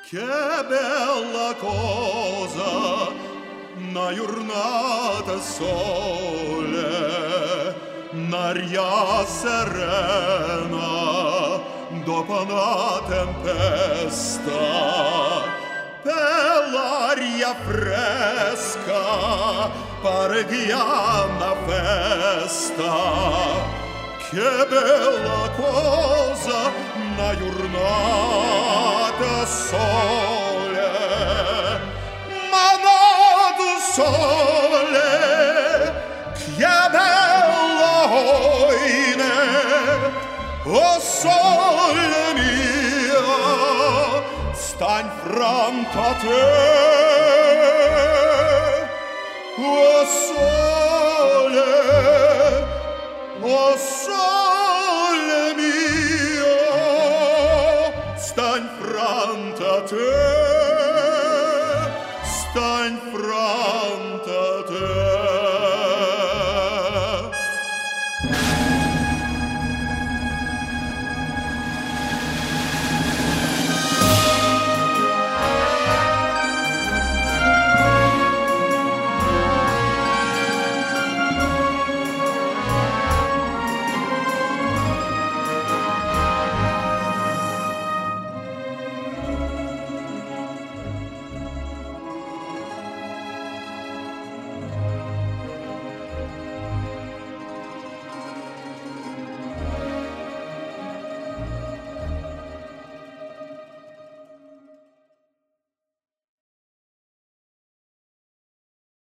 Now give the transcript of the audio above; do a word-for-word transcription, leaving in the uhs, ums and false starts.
Che bella cosa, una giornata sole, un'aria serena, dopo una tempesta, per l'aria fresca, pare che ha una festa. Che bella cosa, una giornata sole, manato sole, che bella oine, o sole mia, sta in fronte a te, o sole, o sole mio, sta in fronte a te, sta in fronte